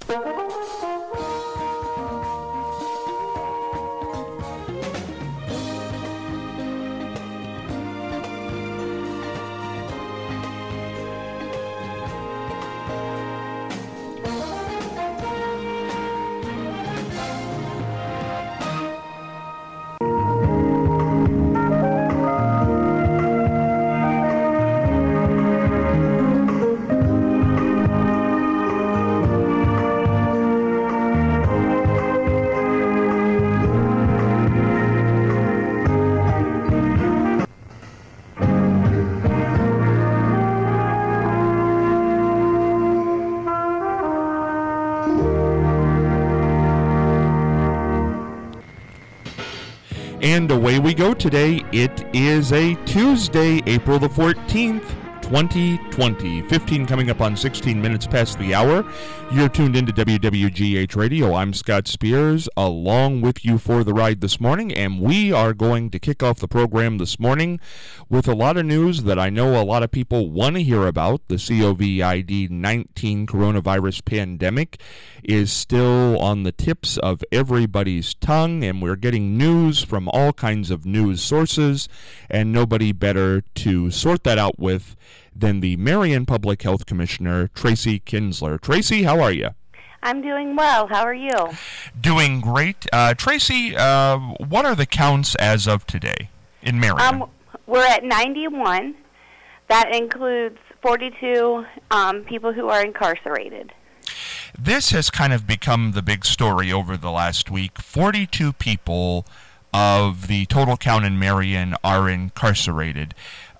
And away we go today. It is a Tuesday, April the 14th, 2020. 15 coming up on 16 minutes past the hour. You're tuned into WWGH Radio. I'm Scott Spears, along with you for the ride this morning, and we are going to kick off the program this morning with a lot of news that I know a lot of people want to hear about. The COVID-19 coronavirus pandemic is still on the tips of everybody's tongue, and we're getting news from all kinds of news sources, and nobody better to sort that out with than the Marion Public Health Commissioner, Tracy Kinsler. Tracy, how are you? I'm doing well. How are you? Doing great. Tracy, what are the counts as of today in Marion? We're at 91. That includes 42 people who are incarcerated. This has kind of become the big story over the last week. 42 people of the total count in Marion are incarcerated.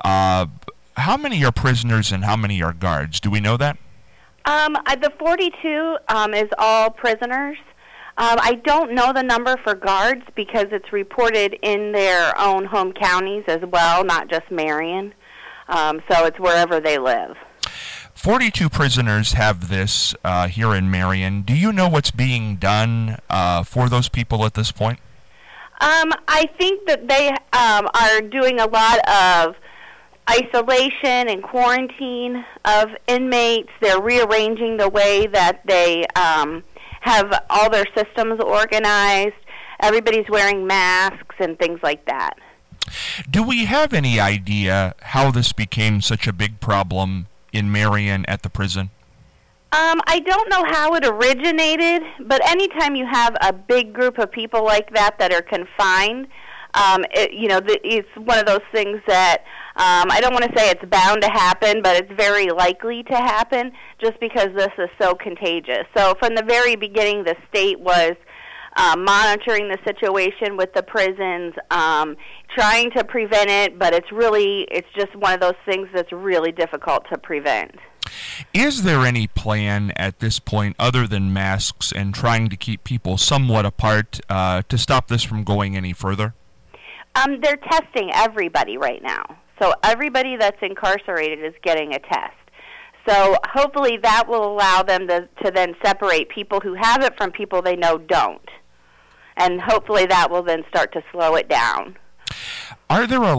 How many are prisoners and how many are guards? Do we know that? The 42 is all prisoners. I don't know the number for guards because it's reported in their own home counties as well, not just Marion. So it's wherever they live. 42 prisoners have this here in Marion. Do you know what's being done for those people at this point? I think that they are doing a lot of isolation and quarantine of inmates. They're rearranging the way that they have all their systems organized. Everybody's wearing masks and things like that. Do we have any idea how this became such a big problem in Marion at the prison? I don't know how it originated, but anytime you have a big group of people like that are confined, it's one of those things that I don't want to say it's bound to happen, but it's very likely to happen just because this is so contagious. So from the very beginning, the state was monitoring the situation with the prisons, trying to prevent it, but it's just one of those things that's really difficult to prevent. Is there any plan at this point other than masks and trying to keep people somewhat apart to stop this from going any further? They're testing everybody right now. So everybody that's incarcerated is getting a test. So hopefully that will allow them to then separate people who have it from people they know don't. And hopefully that will then start to slow it down. Is there a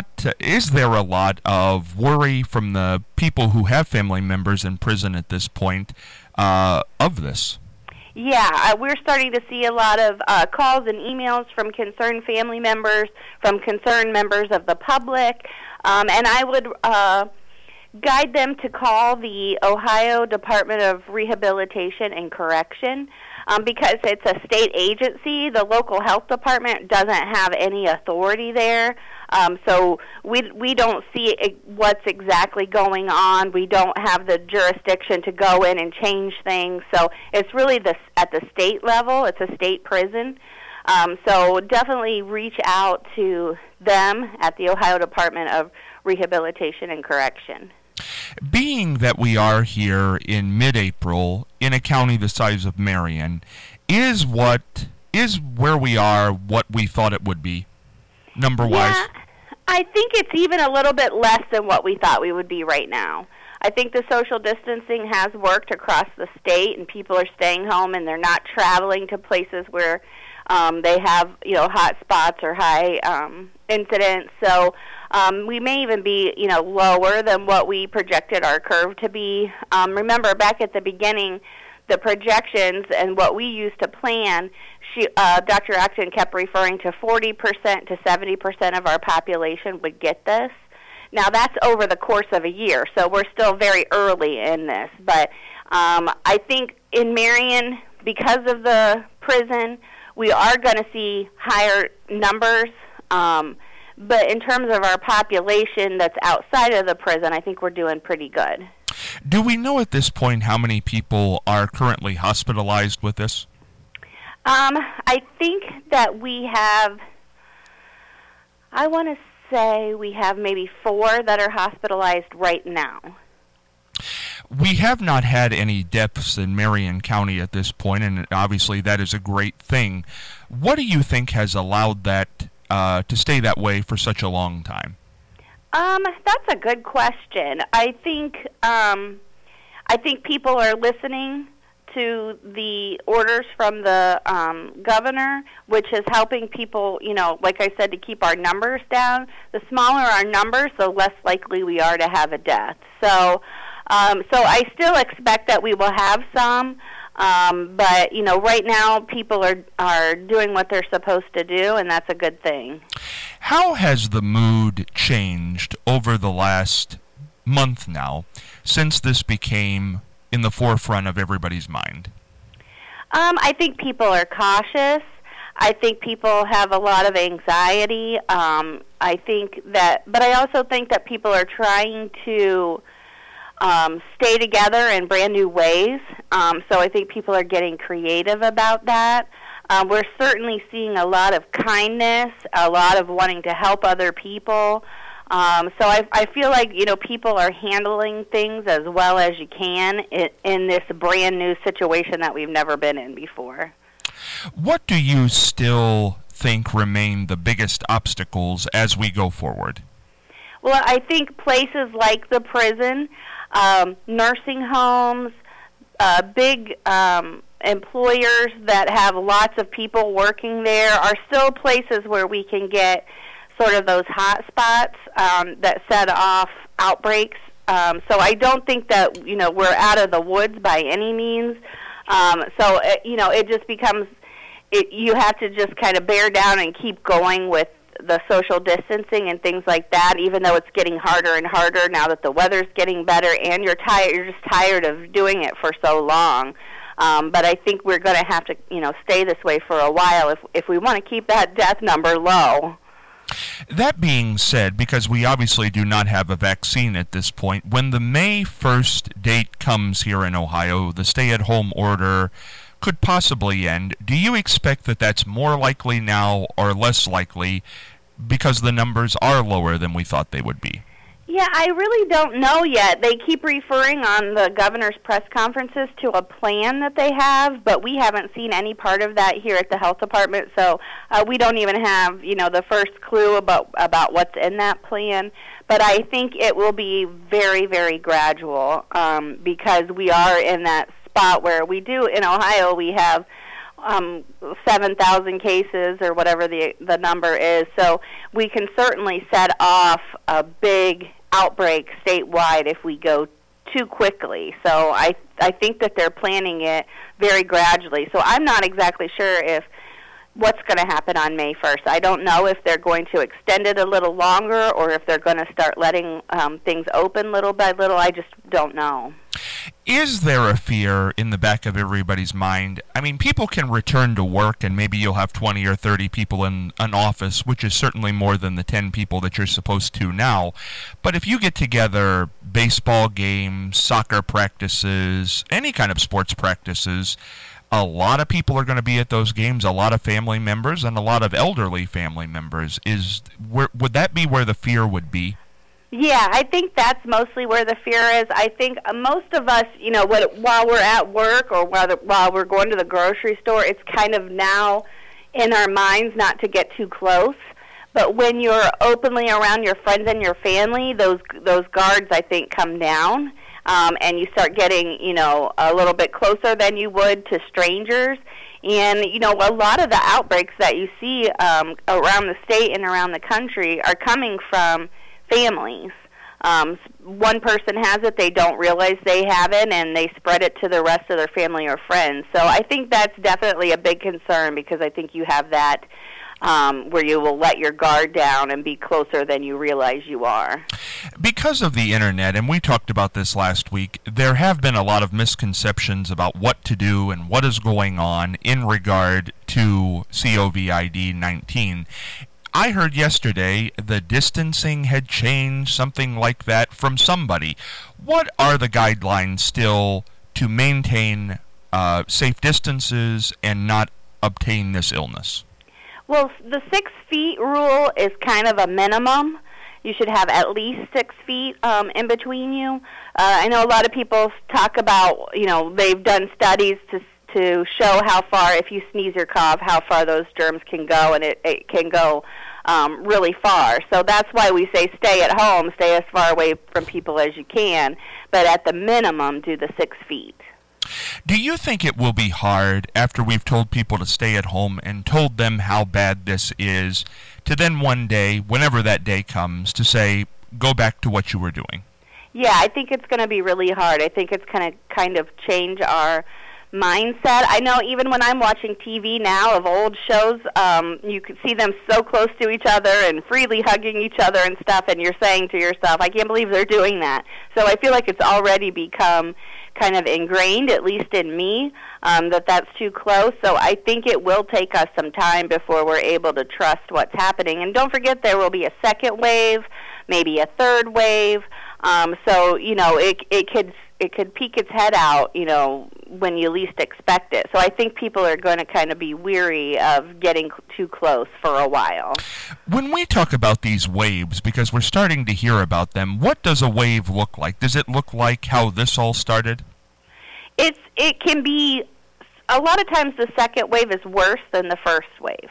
lot of worry from the people who have family members in prison at this point of this? Yeah, we're starting to see a lot of calls and emails from concerned family members, from concerned members of the public, and I would guide them to call the Ohio Department of Rehabilitation and Correction because it's a state agency. The local health department doesn't have any authority there, so we don't see what's exactly going on. We don't have the jurisdiction to go in and change things, so it's really at the state level. It's a state prison. So definitely reach out to them at the Ohio Department of Rehabilitation and Correction. Being that we are here in mid-April in a county the size of Marion, is where we are what we thought it would be, number-wise? Yeah, I think it's even a little bit less than what we thought we would be right now. I think the social distancing has worked across the state, and people are staying home, and they're not traveling to places where they have, hot spots or high incidents. So we may even be, lower than what we projected our curve to be. Remember, back at the beginning, the projections and what we used to plan, Dr. Acton kept referring to 40% to 70% of our population would get this. Now, that's over the course of a year, so we're still very early in this. But I think in Marion, because of the prison, we are going to see higher numbers. But in terms of our population that's outside of the prison, I think we're doing pretty good. Do we know at this point how many people are currently hospitalized with this? I think that we have, I want to say we have maybe 4 that are hospitalized right now. We have not had any deaths in Marion County at this point, and obviously that is a great thing. What do you think has allowed that to stay that way for such a long time? That's a good question. I think people are listening to the orders from the governor, which is helping people, like I said, to keep our numbers down. The smaller our numbers, the less likely we are to have a death. So I still expect that we will have some, but right now people are doing what they're supposed to do, and that's a good thing. How has the mood changed over the last month now, since this became in the forefront of everybody's mind? I think people are cautious. I think people have a lot of anxiety. But I also think that people are trying to stay together in brand new ways. So I think people are getting creative about that. We're certainly seeing a lot of kindness, a lot of wanting to help other people. So I feel like, people are handling things as well as you can in this brand new situation that we've never been in before. What do you still think remain the biggest obstacles as we go forward? Well, I think places like the prison, nursing homes, big employers that have lots of people working there are still places where we can get sort of those hot spots that set off outbreaks. So I don't think that, we're out of the woods by any means. So, it just becomes, you have to just kind of bear down and keep going with the social distancing and things like that, even though it's getting harder and harder now that the weather's getting better and you're just tired of doing it for so long. But I think we're going to have to, stay this way for a while if we want to keep that death number low. That being said, because we obviously do not have a vaccine at this point, when the May 1st date comes here in Ohio, the stay-at-home order could possibly end. Do you expect that that's more likely now or less likely because the numbers are lower than we thought they would be? Yeah, I really don't know yet. They keep referring on the governor's press conferences to a plan that they have, but we haven't seen any part of that here at the health department, so we don't even have, the first clue about what's in that plan. But I think it will be very, very gradual because we are in that spot where we do, in Ohio, we have 7,000 cases or whatever the number is, so we can certainly set off a big outbreak statewide if we go too quickly. So I think that they're planning it very gradually. So I'm not exactly sure if what's going to happen on May 1st. I don't know if they're going to extend it a little longer or if they're going to start letting things open little by little. I just don't know. Is there a fear in the back of everybody's mind? I mean, people can return to work and maybe you'll have 20 or 30 people in an office, which is certainly more than the 10 people that you're supposed to now. But if you get together baseball games, soccer practices, any kind of sports practices, a lot of people are going to be at those games, a lot of family members and a lot of elderly family members. Would that be where the fear would be? Yeah, I think that's mostly where the fear is. I think most of us, while we're at work or while we're going to the grocery store, it's kind of now in our minds not to get too close. But when you're openly around your friends and your family, those guards, I think, come down, and you start getting, a little bit closer than you would to strangers. And, a lot of the outbreaks that you see around the state and around the country are coming from families. One person has it, they don't realize they have it, and they spread it to the rest of their family or friends. So I think that's definitely a big concern, because I think you have that where you will let your guard down and be closer than you realize you are. Because of the internet, and we talked about this last week, there have been a lot of misconceptions about what to do and what is going on in regard to COVID-19. I heard yesterday the distancing had changed, something like that, from somebody. What are the guidelines still to maintain safe distances and not obtain this illness? Well, the 6 feet rule is kind of a minimum. You should have at least 6 feet in between you. I know a lot of people talk about, they've done studies to show how far, if you sneeze or cough, how far those germs can go, and it can go really far. So that's why we say stay at home, stay as far away from people as you can, but at the minimum, do the 6 feet. Do you think it will be hard, after we've told people to stay at home and told them how bad this is, to then one day, whenever that day comes, to say, go back to what you were doing? Yeah, I think it's going to be really hard. I think it's going to kind of change our mindset. I know even when I'm watching TV now of old shows, you can see them so close to each other and freely hugging each other and stuff, and you're saying to yourself, I can't believe they're doing that. So I feel like it's already become kind of ingrained, at least in me, that's too close. So I think it will take us some time before we're able to trust what's happening. And don't forget, there will be a second wave, maybe a third wave. So it could peek its head out, when you least expect it. So I think people are going to kind of be weary of getting too close for a while. When we talk about these waves, because we're starting to hear about them, what does a wave look like? Does it look like how this all started? It can be, a lot of times the second wave is worse than the first wave.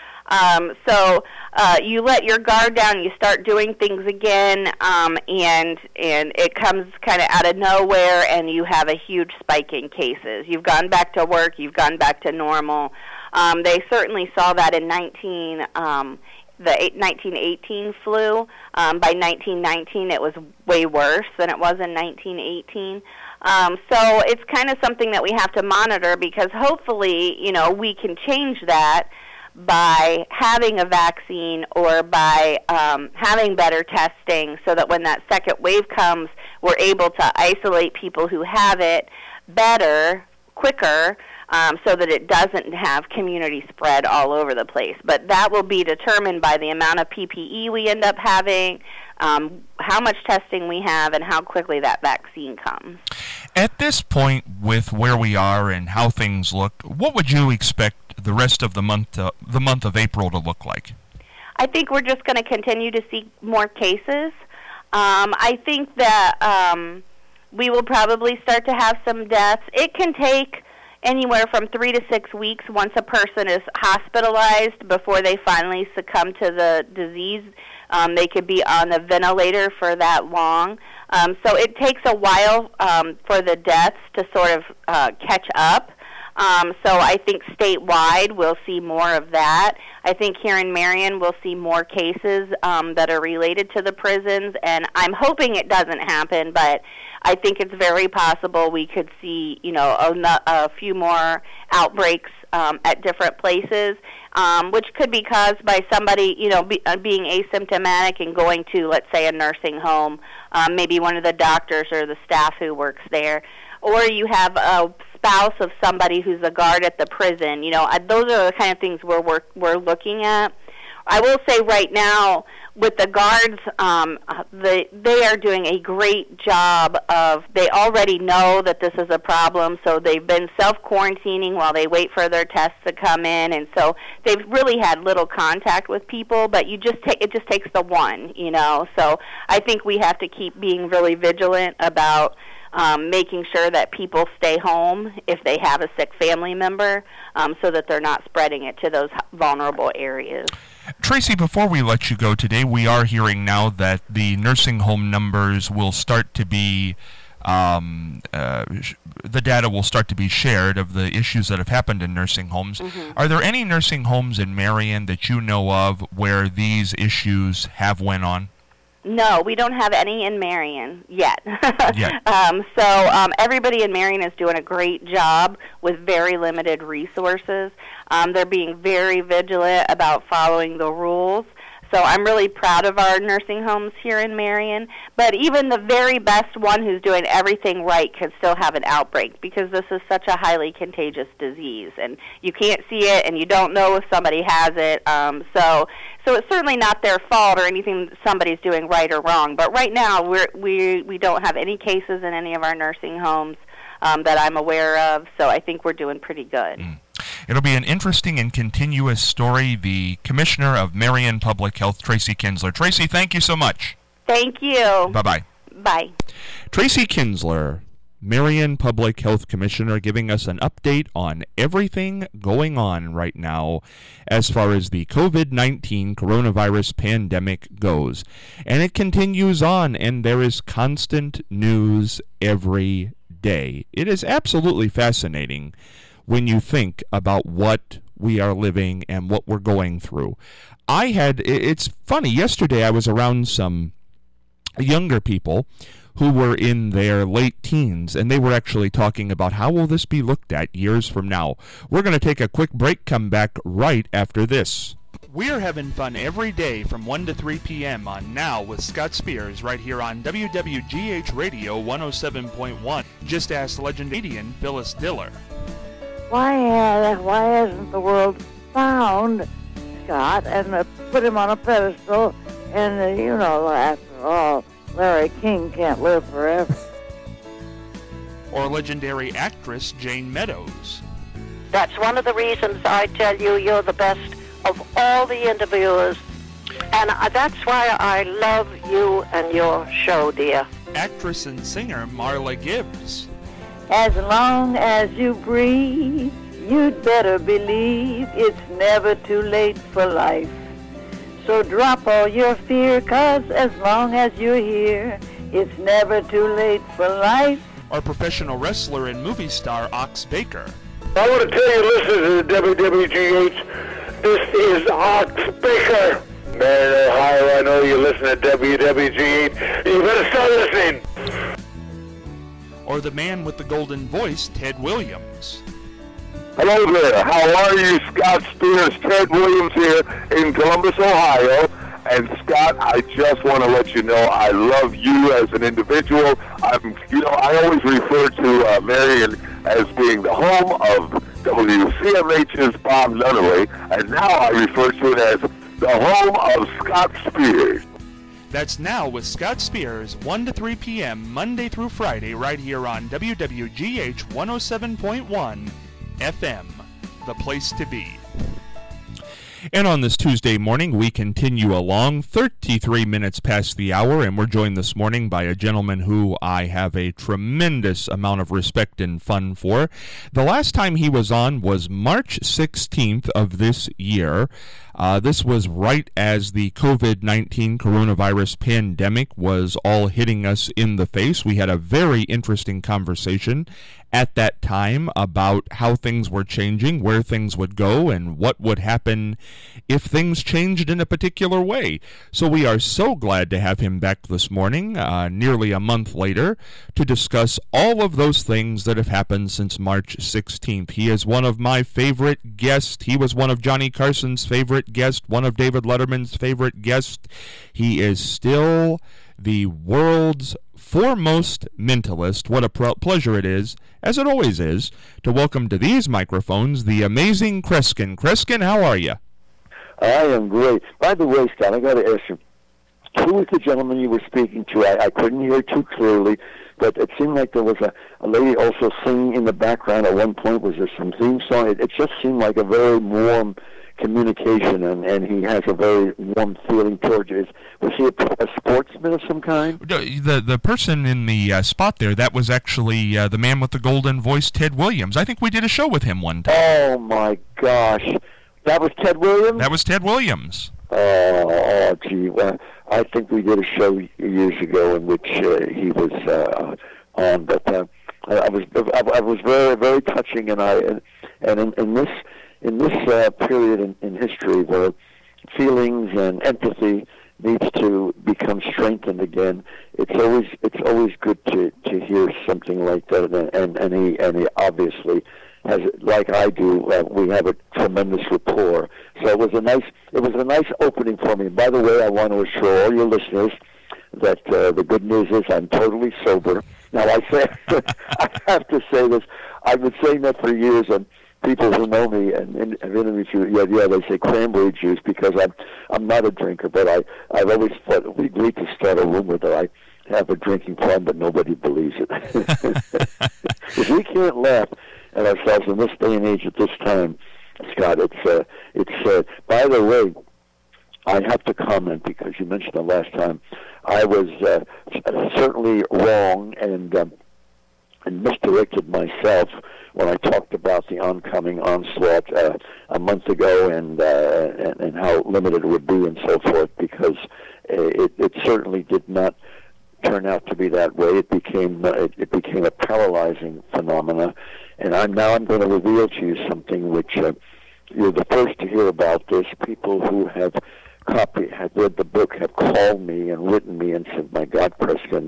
So you let your guard down, you start doing things again, and it comes kind of out of nowhere, and you have a huge spike in cases. You've gone back to work, you've gone back to normal. They certainly saw that in the 1918 flu. By 1919, it was way worse than it was in 1918. So it's kind of something that we have to monitor, because hopefully, we can change that by having a vaccine or by having better testing, so that when that second wave comes, we're able to isolate people who have it better, quicker, so that it doesn't have community spread all over the place. But that will be determined by the amount of PPE we end up having, how much testing we have, and how quickly that vaccine comes. At this point, with where we are and how things look, what would you expect the rest of the month of April to look like? I think we're just going to continue to see more cases. I think that we will probably start to have some deaths. It can take anywhere from 3 to 6 weeks once a person is hospitalized before they finally succumb to the disease. They could be on the ventilator for that long. So it takes a while for the deaths to sort of catch up. So I think statewide we'll see more of that. I think here in Marion we'll see more cases that are related to the prisons, and I'm hoping it doesn't happen, but I think it's very possible we could see, a few more outbreaks at different places, which could be caused by somebody, being asymptomatic and going to, let's say, a nursing home, maybe one of the doctors or the staff who works there, or you have a spouse of somebody who's a guard at the prison. Those are the kind of things we're looking at. I will say right now, with the guards, they are doing a great job they already know that this is a problem, so they've been self-quarantining while they wait for their tests to come in, and so they've really had little contact with people, but it just takes the one, So I think we have to keep being really vigilant about making sure that people stay home if they have a sick family member, so that they're not spreading it to those vulnerable areas. Tracy, before we let you go today, we are hearing now that the nursing home numbers will start to be, the data will start to be shared of the issues that have happened in nursing homes. Mm-hmm. Are there any nursing homes in Marion that you know of where these issues have went on? No, we don't have any in Marion yet. Yet. So everybody in Marion is doing a great job with very limited resources. They're being very vigilant about following the rules. So I'm really proud of our nursing homes here in Marion. But even the very best one who's doing everything right can still have an outbreak because this is such a highly contagious disease. And you can't see it, and you don't know if somebody has it. So it's certainly not their fault or anything somebody's doing right or wrong. But right now, we don't have any cases in any of our nursing homes that I'm aware of. So I think we're doing pretty good. It'll be an interesting and continuous story. The Commissioner of Marion Public Health, Tracy Kinsler. Tracy, thank you so much. Thank you. Bye-bye. Bye. Tracy Kinsler, Marion Public Health Commissioner, giving us an update on everything going on right now as far as the COVID-19 coronavirus pandemic goes. And it continues on, and there is constant news every day. It is absolutely fascinating when you think about what we are living and what we're going through. It's funny, yesterday I was around some younger people who were in their late teens, and they were actually talking about how will this be looked at years from now. We're going to take a quick break, come back right after this. We're having fun every day from 1 to 3 p.m. on Now with Scott Spears right here on WWGH Radio 107.1. Just ask legendarian Phyllis Diller. Why hasn't the world found Scott and put him on a pedestal? And, after all, Larry King can't live forever. Or legendary actress Jane Meadows. That's one of the reasons I tell you you're the best of all the interviewers. And that's why I love you and your show, dear. Actress and singer Marla Gibbs. As long as you breathe, you'd better believe it's never too late for life. So drop all your fear, 'cause as long as you're here, it's never too late for life. Our professional wrestler and movie star Ox Baker. I want to tell you, listen to WWGH. This is Ox Baker. Marion, Ohio, I know you listen to WWGH. You better start listening. Or the man with the golden voice, Ted Williams. Hello there. How are you? Scott Spears, Ted Williams here in Columbus, Ohio. And Scott, I just want to let you know I love you as an individual. I always refer to Marion as being the home of WCMH's Bob Nunnery, and now I refer to it as the home of Scott Spears. That's Now with Scott Spears, 1 to 3 p.m. Monday through Friday, right here on WWGH 107.1 FM, the place to be. And on this Tuesday morning, we continue along 33 minutes past the hour, and we're joined this morning by a gentleman who I have a tremendous amount of respect and fun for. The last time he was on was March 16th of this year. This was right as the COVID-19 coronavirus pandemic was all hitting us in the face. We had a very interesting conversation at that time about how things were changing, where things would go, and what would happen if things changed in a particular way. So we are so glad to have him back this morning, nearly a month later, to discuss all of those things that have happened since March 16th. He is one of my favorite guests. He was one of Johnny Carson's favorite guests, one of David Letterman's favorite guests. He is still the world's foremost mentalist. What a pleasure it is, as it always is, to welcome to these microphones the amazing Kreskin. Kreskin, how are you? I am great. By the way, Scott, I got to ask you, who was the gentleman you were speaking to? I couldn't hear too clearly, but it seemed like there was a lady also singing in the background at one point. Was there some theme song? It just seemed like a very warm communication, and he has a very warm feeling towards you. Was he a sportsman of some kind? The person in the spot there, that was actually the man with the golden voice, Ted Williams. I think we did a show with him one time. Oh, my gosh. That was Ted Williams? That was Ted Williams. Oh, gee. Well, I think we did a show years ago in which he was on, but I was very, very touching, and in this period in history where feelings and empathy needs to become strengthened again. It's always good to hear something like that, and he obviously has, like I do. We have a tremendous rapport. So it was a nice opening for me. And by the way, I want to assure all your listeners that the good news is I'm totally sober. Now I have to say this. I've been saying that for years, and people who know me and have interviewed you, they say cranberry juice because I'm not a drinker, but I've always thought we agreed to start a rumor that I have a drinking problem, but nobody believes it. If we can't laugh at ourselves in this day and age at this time, Scott, it's by the way, I have to comment because you mentioned the last time. I was certainly wrong and misdirected myself when I talked about the oncoming onslaught a month ago and how limited it would be and so forth, because it certainly did not turn out to be that way. It became a paralyzing phenomena, and I'm going to reveal to you something which you're the first to hear about this. People who have read the book have called me and written me and said, "My God, Preston,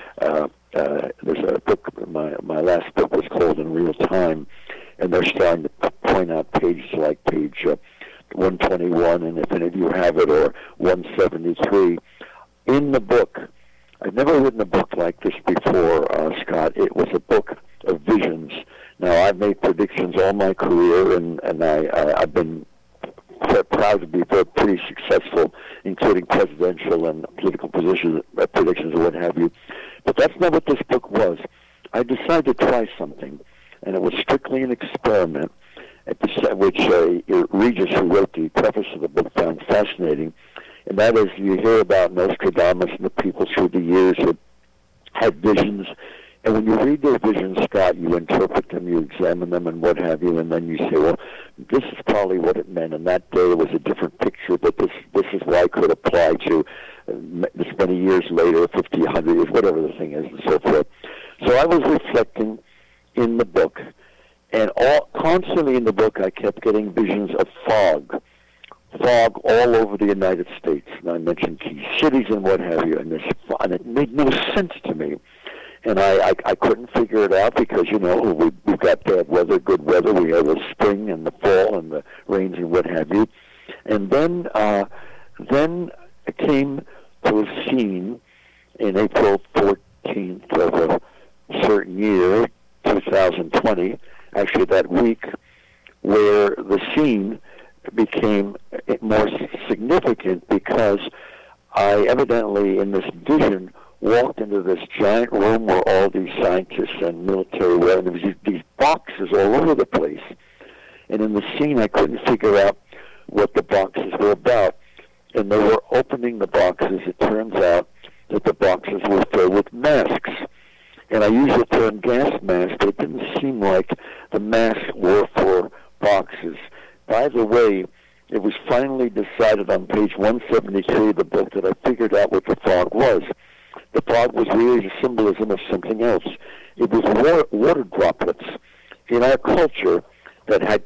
there's a book. My last book was called In Real Time, and they're starting to point out pages like page 121, and if any of you have it, or 173 in the book." I've never written a book like this before, Scott. It was a book of visions. Now, I've made predictions all my career, and I've been proud to be pretty successful, including presidential and political predictions and what have you. But that's not what this book was. I decided to try something, and it was strictly an experiment, which Regis, who wrote the preface of the book, found fascinating. And that is, you hear about Nostradamus and the people through the years that had visions. And when you read their visions, Scott, you interpret them, you examine them, and what have you, and then you say, well, this is probably what it meant. And that day it was a different picture, but this is why it could apply to this many years later, 50, 100 years, whatever the thing is, and so forth. So I was reflecting in the book, and constantly in the book I kept getting visions of fog all over the United States. And I mentioned key cities and what have you, and it made no sense to me. And I couldn't figure it out because, we've got bad weather, good weather. We have the spring and the fall and the rains and what have you. And then it came to a scene in April 14th of a certain year, 2020, actually that week, where the scene became more significant because I evidently, in this vision, walked into this giant room where all these scientists and military were, and there was these boxes all over the place. And in the scene, I couldn't figure out what the boxes were about. And they were opening the boxes. It turns out that the boxes were filled with masks. And I use the term gas mask, but it didn't seem like the masks were for boxes. By the way, it was finally decided on page 173 of the book that I figured out what the fog was. The fog was really a symbolism of something else. It was water droplets in our culture that had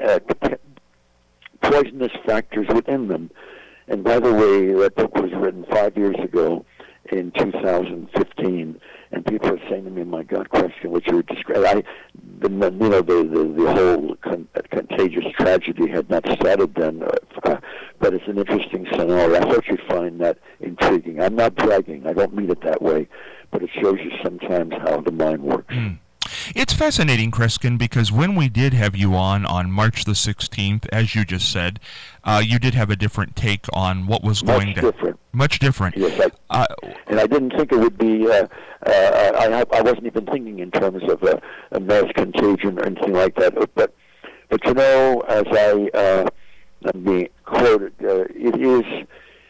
poisonous factors within them. And by the way, that book was written 5 years ago in 2015, and people are saying to me, "My God, Preston, what you were describing." The whole contagious tragedy had not started then, but it's an interesting scenario. I thought you'd find that intriguing. I'm not bragging. I don't mean it that way, but it shows you sometimes how the mind works. It's fascinating, Kreskin, because when we did have you on March the 16th, as you just said, you did have a different take on what was going to... Much different. Yes, and I didn't think it would be... I wasn't even thinking in terms of a mass contagion or anything like that. But as I'm being quoted, it is...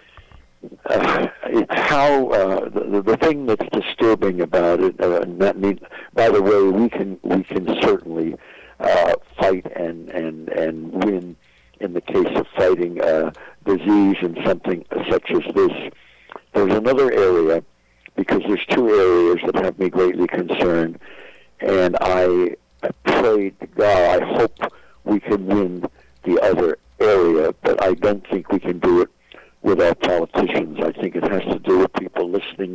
it's how the thing that's disturbing about it. By the way, we can certainly fight and win in the case of fighting disease and something such as this. There's another area, because there's two areas that have me greatly concerned, and I prayed to God, I hope we can win the other area, but I don't think we can do it with our politicians.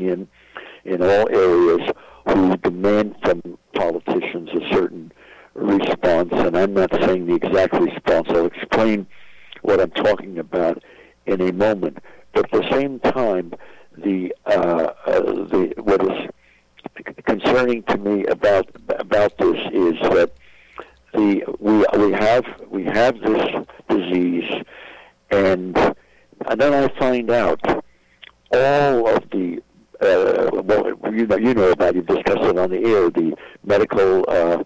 in all areas who demand from politicians a certain response, and I'm not saying the exact response. I'll explain what I'm talking about in a moment. But at the same time, the what is concerning to me about this is that we have this disease, and then I find out all of the you know about, you've discussed it on the air, the medical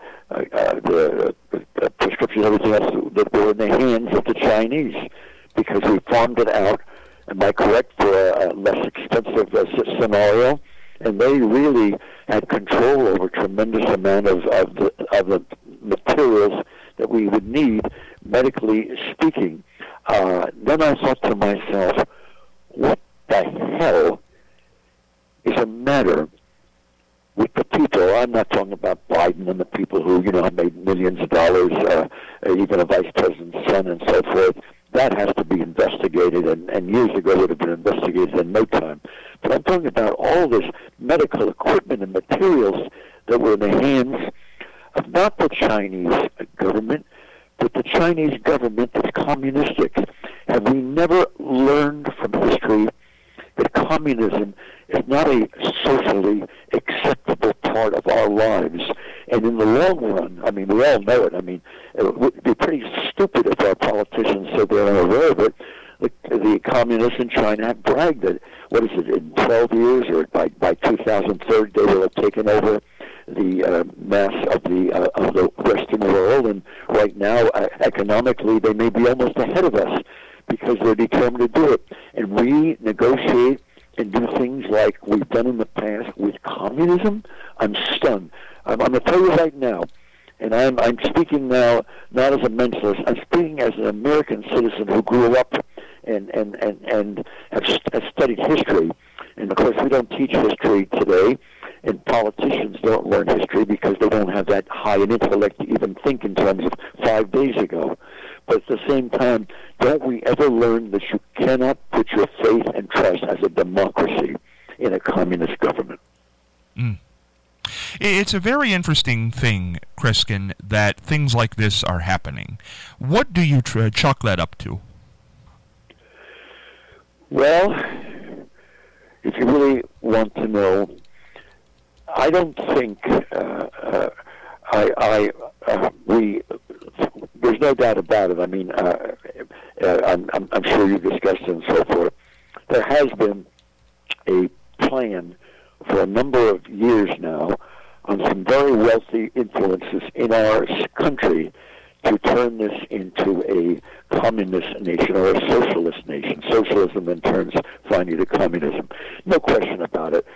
the prescriptions, everything else that were in the hands of the Chinese, because we farmed it out. Am I correct, for a less expensive scenario? And they really had control over a tremendous amount of the materials that we would need, medically speaking. Then I thought to myself, what the hell is a matter with the people? I'm not talking about Biden and the people who, have made millions of dollars, even a vice president's son and so forth. That has to be investigated, and years ago would have been investigated in no time. But I'm talking about all this medical equipment and materials that were in the hands of not the Chinese government, but the Chinese government that's communistic. Have we never learned from history that communism is not a socially acceptable part of our lives? And in the long run, we all know it. It would be pretty stupid if our politicians said they're unaware of it. The communists in China have bragged that, in 12 years or by 2030 they will have taken over the mass of the Western world, and right now economically they may be almost ahead of us because they're determined to do it. And we negotiate and do things like we've done in the past with communism. I'm stunned. I'm going to tell you right now, and I'm speaking now not as a mentalist. I'm speaking as an American citizen who grew up and have studied history. And of course, we don't teach history today, and politicians don't learn history because they don't have that high an intellect to even think in terms of 5 days ago. But at the same time, don't we ever learn that you cannot put your faith and trust as a democracy in a communist government? Mm. It's a very interesting thing, Kreskin, that things like this are happening. What do you chalk that up to? Well, if you really want to know, I don't think there's no doubt about it. I'm sure you've discussed it and so forth. There has been a plan for a number of years now on some very wealthy influences in our country to turn this into a communist nation or a socialist nation. Socialism then turns finally to communism. No question about it.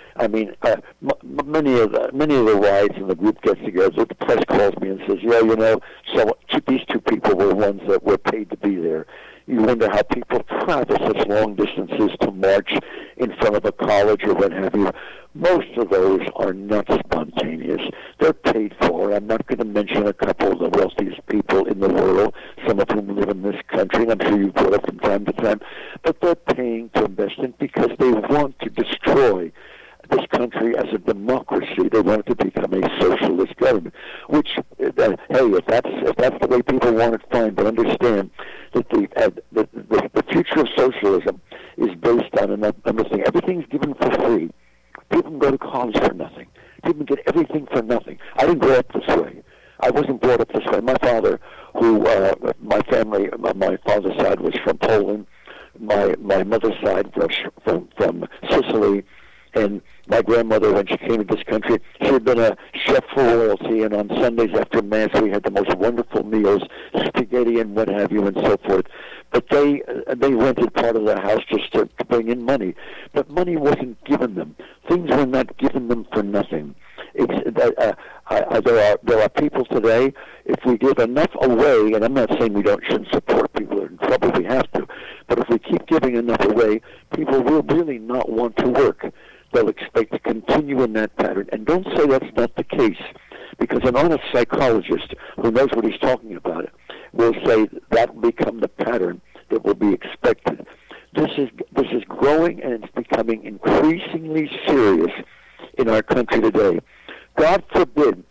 Many of the riots and the group gets together, the press calls me and says, so these two people were ones that were paid to be there. You wonder how people travel such long distances to march in front of a college or what have you. Most of those are not spontaneous. They're paid for. I'm not going to mention a couple of the wealthiest people in the world, some of whom live in this country, and I'm sure you've brought up from time to time, but they're paying to invest in because they want to destroy this country as a democracy. They want it to become a socialist government, which, hey, if that's the way people want it, fine, but understand that the future of socialism is based on another thing. Everything's given for free. People can go to college for nothing. People can get everything for nothing. I didn't grow up this way. I wasn't brought up this way. My father, my father's side was from Poland. My mother's side from Sicily. And my grandmother, when she came to this country, she had been a chef for royalty, and on Sundays after Mass we had the most wonderful meals, spaghetti and what have you and so forth. But they rented part of the house just to bring in money. But money wasn't given them. Things were not given them for nothing. There are people today, if we give enough away, and I'm not saying we shouldn't support people who are in trouble, we have to, but if we keep giving enough away, people will really not want to work. They'll expect to continue in that pattern. And don't say that's not the case, because an honest psychologist who knows what he's talking about will say that will become the pattern that will be expected. This is growing, and it's becoming increasingly serious in our country today. God forbid,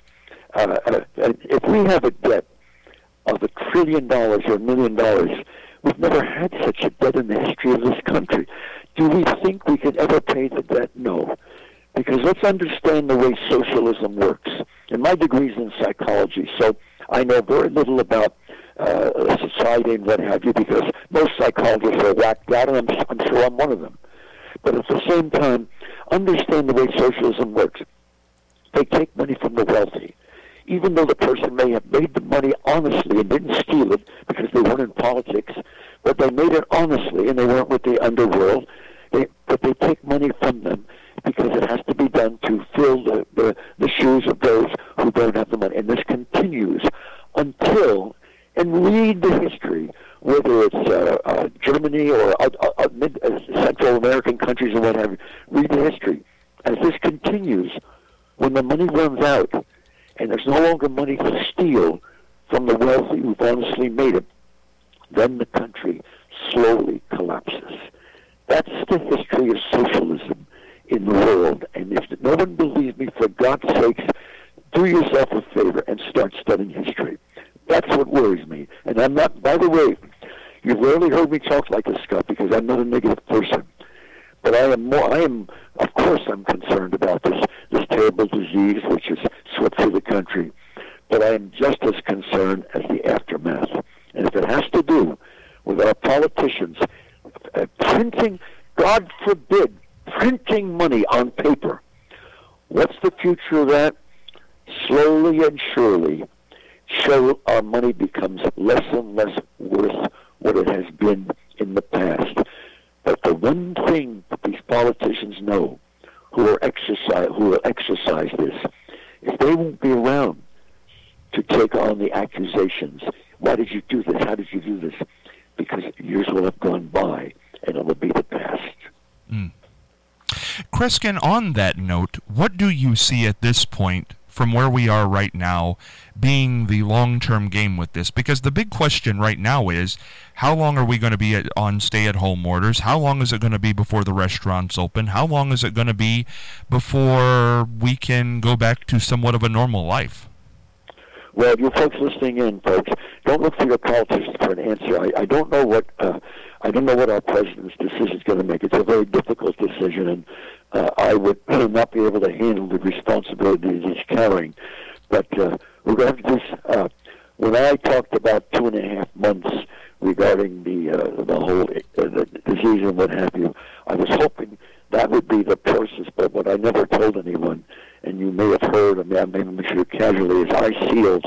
if we have a debt of $1 trillion or $1 million, we've never had such a debt in the history of this country. Do we think we could ever pay the debt? No. Because let's understand the way socialism works. And my degree's in psychology, so I know very little about society and what have you, because most psychologists are whacked out, and I'm sure I'm one of them. But at the same time, understand the way socialism works. They take money from the wealthy. Even though the person may have made the money honestly and didn't steal it because they weren't in politics, but they made it honestly and they weren't with the underworld, but they take money from them because it has to be done to fill the shoes of those who don't have the money. And this continues until, and read the history, whether it's Germany or Central American countries or what have you, read the history. As this continues, when the money runs out, and there's no longer money to steal from the wealthy who've honestly made it, then the country slowly collapses. That's the history of socialism in the world. And if no one believes me, for God's sakes, do yourself a favor and start studying history. That's what worries me. And I'm not, by the way, you've rarely heard me talk like this, Scott, because I'm not a negative person. But of course I'm concerned about this terrible disease which has swept through the country. But I am just as concerned as the aftermath. And if it has to do with our politicians printing, God forbid, printing money on paper, what's the future of that? Slowly and surely, our money becomes less and less worth what it has been in the past. But the one thing that these politicians know who will exercise this is they won't be around to take on the accusations. Why did you do this? How did you do this? Because years will have gone by, and it will be the past. Kreskin, on that note, what do you see at this point, from where we are right now, being the long-term game with this? Because the big question right now is, how long are we going to be on stay-at-home orders? How long is it going to be before the restaurants open? How long is it going to be before we can go back to somewhat of a normal life? Well, you folks listening in, folks, don't look for your politicians for an answer. I don't know what our president's decision is going to make. It's a very difficult decision, and I would not be able to handle the responsibility that he's carrying. But we're going to have to do this. When I talked about 2.5 months regarding the whole the disease and what have you, I was hoping that would be the process. But what I never told anyone, and you may have heard, or maybe I'm sure casually, is I sealed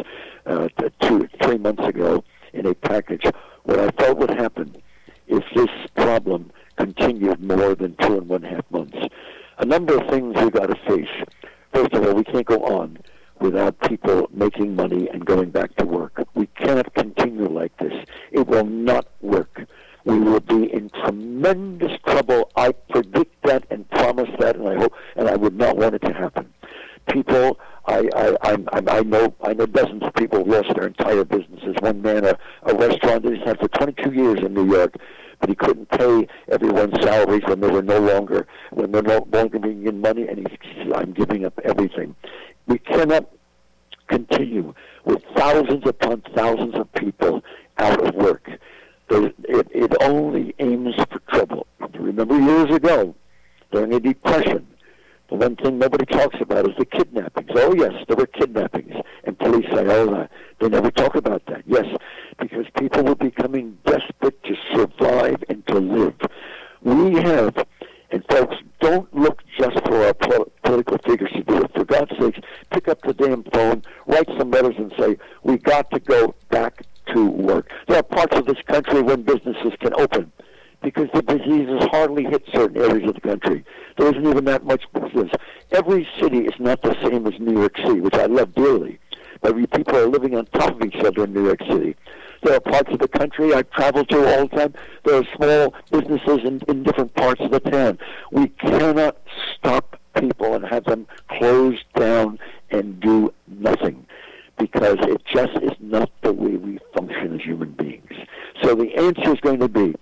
3 months ago in a package what I thought would happen if this problem continued more than 2.5 months. A number of things we've got to face. First of all, we can't go on without people making money and going back to work. We cannot continue like this. It will not work. We will be in tremendous trouble. I predict that and promise that, and I hope, and I would not want it to happen. People, I know dozens of people who lost their entire businesses. One man, a restaurant that he's had for 22 years in New York, but he couldn't pay everyone's salaries when they're no longer bringing in money, and he said, I'm giving up everything. We cannot continue with thousands upon thousands of people out of work. It only aims for trouble. Remember years ago, during the Depression, the one thing nobody talks about is the kidnappings. Oh, yes, there were kidnappings. And police say, oh, they never talk about that. Yes, because people were becoming desperate to survive and to live. We have, and folks, don't look just for our political figures to do it. For God's sakes, pick up the damn phone, write some letters and say, we got to go back to work. There are parts of this country when businesses can open, because the disease has hardly hit certain areas of the country. There isn't even that much business. Every city is not the same as New York City, which I love dearly. But people are living on top of each other in New York City. There are parts of the country I travel to all the time. There are small businesses in different parts of the town. We cannot stop people and have them close down and do nothing, because it just is not the way we function as human beings. So the answer is going to be,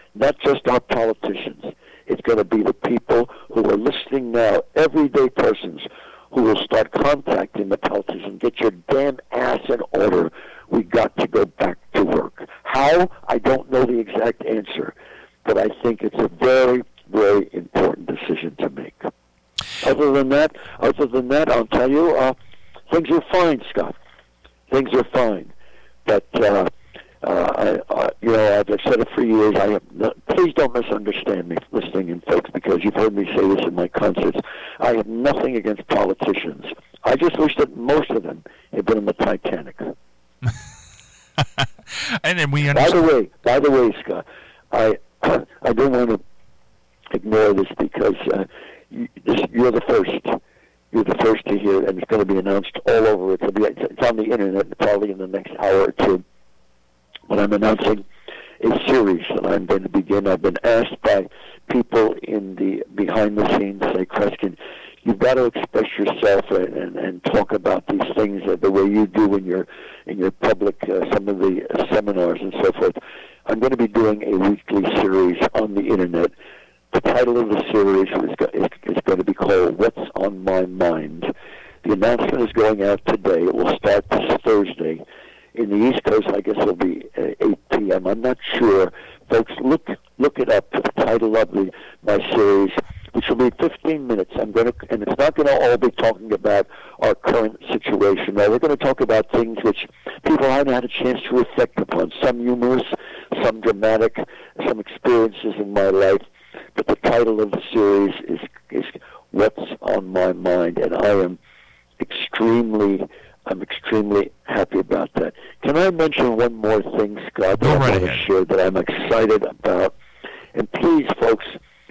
not just our politicians. It's going to be the people who are listening now, everyday persons, who will start contacting the politicians. Get your damn ass in order. We got to go back to work. How? I don't know the exact answer, but I think it's a very, very important decision to make. Other than that, I'll tell you, things are fine, Scott. Things are fine. But I've said it for years. Please don't misunderstand me, listening in, folks, because you've heard me say this in my concerts. I have nothing against politicians. I just wish that most of them had been in the Titanic. And then we understand. By the way, Scott, I don't want to ignore this because you're the first. You're the first to hear, and it's going to be announced all over. It's on the internet probably in the next hour or two. But I'm announcing a series that I'm going to begin. I've been asked by people in the behind the scenes, say, Kreskin, you've got to express yourself and talk about these things the way you do in your public, some of the seminars and so forth. I'm going to be doing a weekly series on the internet. The title of the series is going to be called What's on My Mind. The announcement is going out today. It will start this Thursday. In the East Coast, I guess it'll be 8 p.m. I'm not sure. Folks, look it up. The title of my series, which will be 15 minutes. And it's not going to all be talking about our current situation. No, we're going to talk about things which people haven't had a chance to reflect upon. Some humorous, some dramatic, some experiences in my life. But the title of the series is What's on My Mind, and I'm extremely happy about that. Can I mention one more thing, Scott, that I want to share that I'm excited about? And please, folks,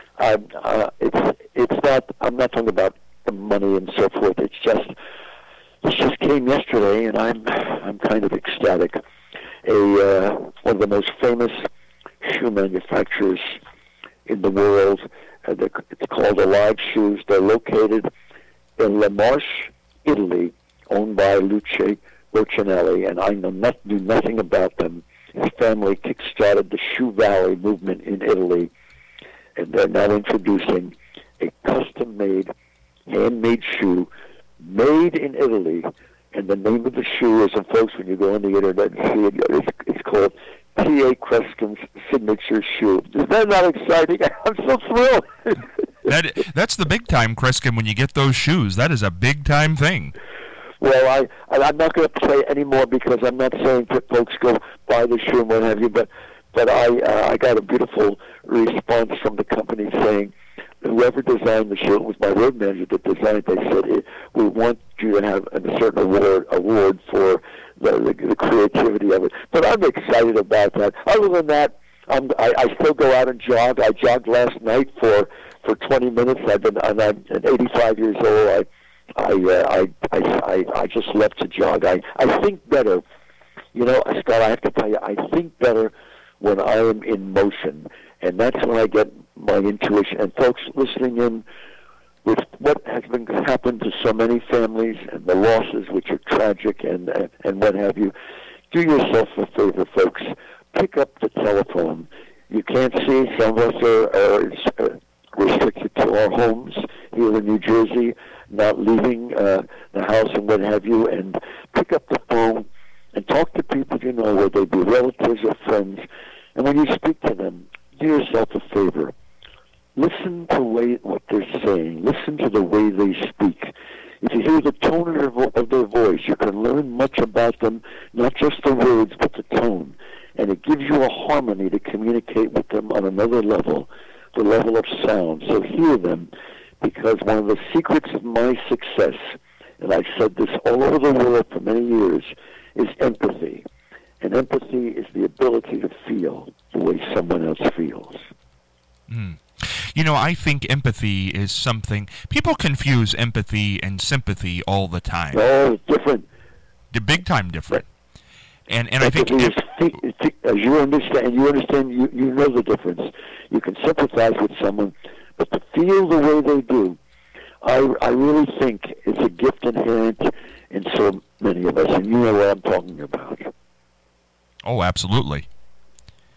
it's not. I'm not talking about the money and so forth. This just came yesterday, and I'm kind of ecstatic. One of the most famous shoe manufacturers in the world. It's called Alive Shoes. They're located in La Marche, Italy, owned by Luce Borcinelli, and I knew nothing about them. His family kick-started the Shoe Valley movement in Italy, and they're now introducing a custom-made, handmade shoe made in Italy. And the name of the shoe is, and folks, when you go on the internet and see it, it's called T.A. Kreskin's signature shoe. Is that not exciting? I'm so thrilled. That's the big time, Kreskin, when you get those shoes. That is a big time thing. Well, I'm not going to play anymore because I'm not saying that folks go buy the shoe and what have you, but I got a beautiful response from the company saying, whoever designed the shoe, it was my road manager that designed it, they said, we want you to have a certain award for the creativity of it. But I'm excited about that. Other than that, I still go out and jog. I jogged last night for 20 minutes. I'm 85 years old. I just love to jog. I think better. You know, Scott, I have to tell you, I think better when I am in motion. And that's when I get my intuition. And folks listening in, with what has been happened to so many families and the losses which are tragic and what have you, do yourself a favor, folks. Pick up the telephone. You can't see. Some of us are restricted to our homes here in New Jersey, not leaving the house and what have you, and pick up the phone and talk to people you know, whether they be relatives or friends. And when you speak to them, do yourself a favor. Listen to what they're saying. Listen to the way they speak. If you hear the tone of their voice, you can learn much about them, not just the words, but the tone. And it gives you a harmony to communicate with them on another level, the level of sound. So hear them, because one of the secrets of my success, and I've said this all over the world for many years, is empathy. And empathy is the ability to feel the way someone else feels. Mm. You know, I think empathy is something... People confuse empathy and sympathy all the time. No, it's different. The big time different. And I think... As you understand, you know the difference. You can sympathize with someone, but to feel the way they do, I really think it's a gift inherent in so many of us, and you know what I'm talking about. Oh, absolutely.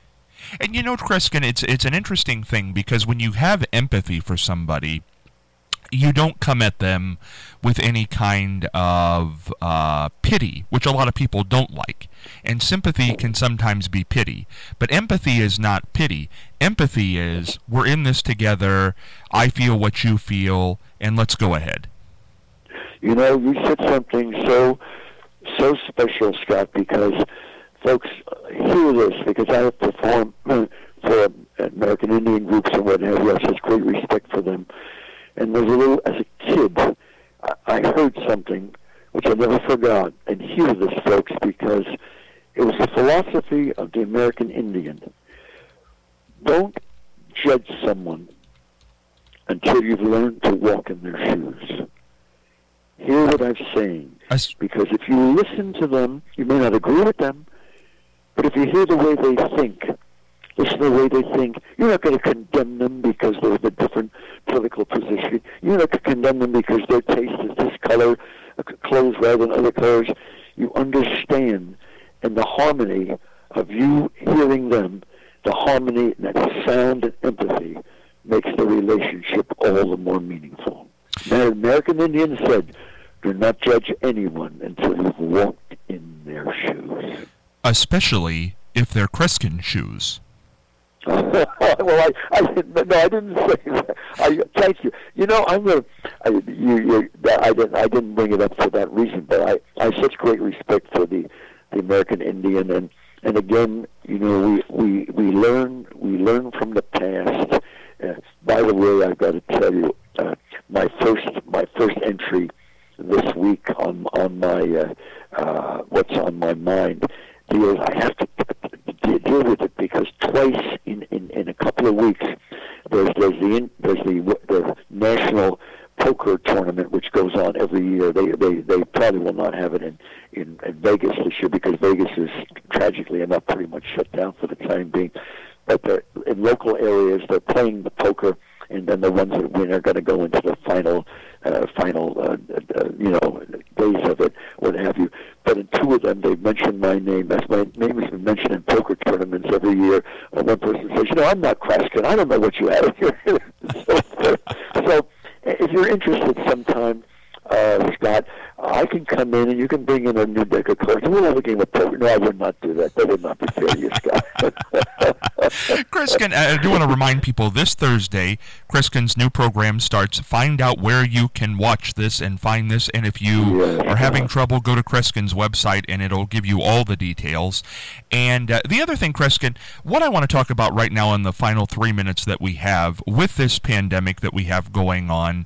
And you know, Kreskin, it's an interesting thing because when you have empathy for somebody, you don't come at them with any kind of pity, which a lot of people don't like. And sympathy can sometimes be pity. But empathy is not pity. Empathy is, we're in this together, I feel what you feel, and let's go ahead. You know, you said something so special, Scott, because folks hear this, because I have performed for American Indian groups and what have you. I have such great respect for them. And as a kid, I heard something which I never forgot. And hear this, folks, because it was the philosophy of the American Indian. Don't judge someone until you've learned to walk in their shoes. Hear what I'm saying. Because if you listen to them, you may not agree with them, but if you hear the way they think, listen to the way they think, you're not going to condemn them because they're of a different political position. You're not going to condemn them because their taste is this color, clothes rather than other colors. You understand, and the harmony of you hearing them, the harmony, that sound and empathy makes the relationship all the more meaningful. Now, American Indians said, do not judge anyone until you've walked in their shoes. Especially if they're Kreskin shoes. Well, I didn't say that. Thank you. You know, I didn't bring it up for that reason, but I have such great respect for the American Indian, and again, you know, we learn from the past. By the way, I've got to tell you, my first entry this week on my what's on my mind deals. I have to deal with it because twice in a couple of weeks there's the national poker tournament which goes on every year. They probably will not have it in Vegas this year because Vegas is tragically enough pretty much shut down for the time being. But in local areas they're playing the poker, and then the ones that win are going to go into the final days of it, what have you. But in two of them, they've mentioned my name. As my name has been mentioned in poker tournaments every year. One person says, I'm not Kreskin. I don't know what you have here. So if you're interested sometime, Scott, I can come in and you can bring in a new deck of cards and we'll have a game of poker. No, I would not do that. That would not be fair to you, Scott. Kreskin, I do want to remind people this Thursday, Kreskin's new program starts. Find out where you can watch this and find this, and if you are having trouble, go to Kreskin's website and it'll give you all the details. And the other thing, Kreskin, what I want to talk about right now in the final 3 minutes that we have with this pandemic that we have going on,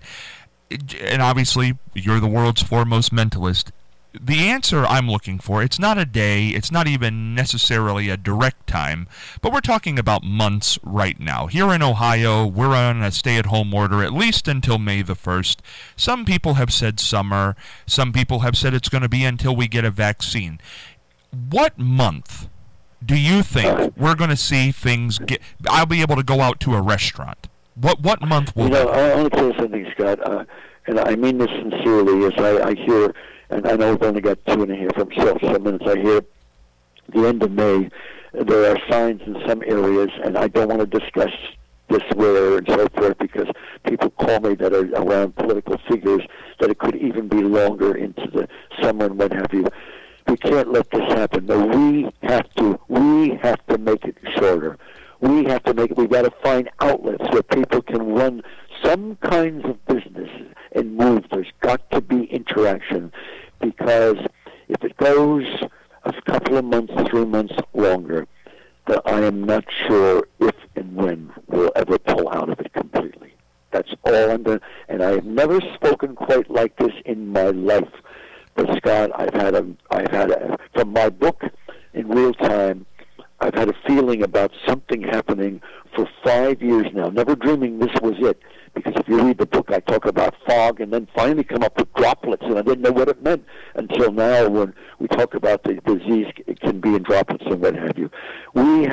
and obviously you're the world's foremost mentalist, the answer I'm looking for, it's not a day, it's not even necessarily a direct time, but we're talking about months right now. Here in Ohio, we're on a stay-at-home order at least until May the 1st. Some people have said summer, some people have said it's going to be until we get a vaccine. What month do you think we're going to see things I'll be able to go out to a restaurant? What month will I want to tell you something, Scott, and I mean this sincerely, as I hear, and I know we've only got 2.5 or so minutes, I hear the end of May, there are signs in some areas, and I don't want to discuss this where and so forth, because people call me that are around political figures, that it could even be longer into the summer and what have you. We can't let this happen. No, we have to make it shorter. We've got to find outlets where people can run some kinds of business and move. There's got to be interaction, because if it goes a couple of months, 3 months longer, that I am not sure if and when we'll ever pull out of it completely. That's all I'm doing. And I have never spoken quite like this in my life. But Scott, I've had from my book in real time, I've had a feeling about something happening for 5 years now, never dreaming this was it. Because if you read the book, I talk about fog and then finally come up with droplets, and I didn't know what it meant until now when we talk about the disease, it can be in droplets and what have you. And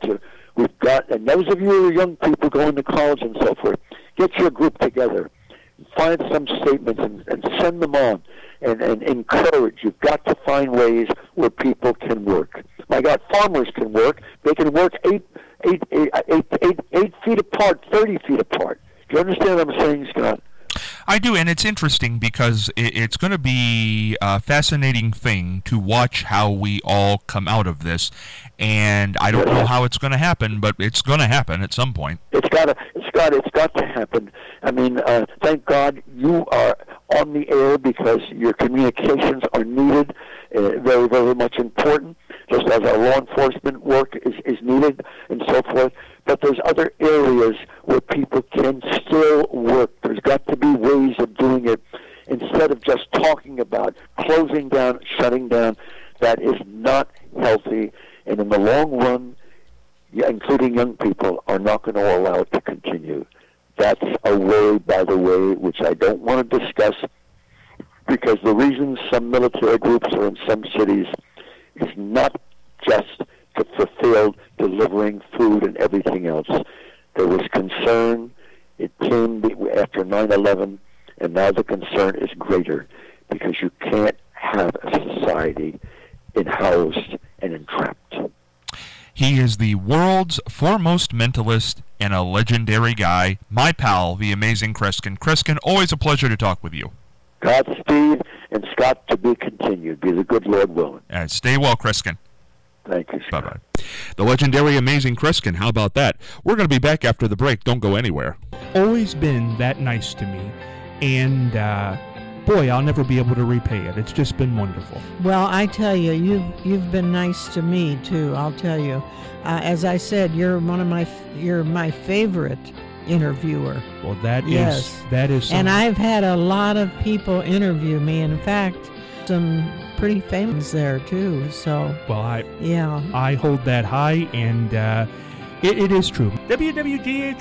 those of you who are young people going to college and so forth, get your group together, find some statements and send them on. And encourage. You've got to find ways where people can work. My God, farmers can work. They can work 8 feet apart, 30 feet apart. Do you understand what I'm saying, Scott? I do, and it's interesting because it's going to be a fascinating thing to watch how we all come out of this, and I don't know how it's going to happen, but it's going to happen at some point. It's got to happen. I mean, thank God you are on the air because your communications are needed, very, very much important, just as our law enforcement work is needed and so forth. But there's other areas where people can still work. There's got to be ways of doing it instead of just talking about closing down, shutting down. That is not healthy. And in the long run, including young people, are not going to allow it to continue. That's a way, by the way, which I don't want to discuss, because the reason some military groups are in some cities is not just to fulfill delivering food and everything else. There was concern. It came after 9/11, and now the concern is greater because you can't have a society housed and entrapped. He is the world's foremost mentalist and a legendary guy, my pal, the amazing Kreskin. Kreskin, always a pleasure to talk with you. Godspeed, and Scott, to be continued. Be the good Lord willing. Stay well, Kreskin. Thank you, Scott. Bye-bye. The legendary, amazing Kreskin. How about that? We're going to be back after the break. Don't go anywhere. Always been that nice to me. And, boy, I'll never be able to repay it. It's just been wonderful. Well, I tell you, you've been nice to me, too. I'll tell you. As I said, you're my favorite interviewer. Well, that is. And I've had a lot of people interview me. In fact, some pretty famous there too. So. Well, I hold that high, and it is true. WWGH